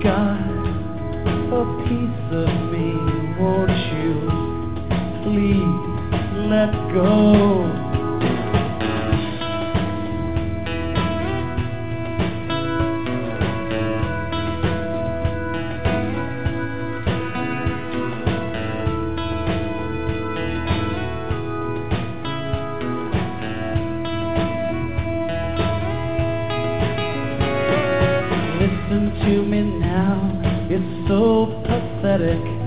got a piece of me. Won't you please let go? Listen to me now, it's so pathetic.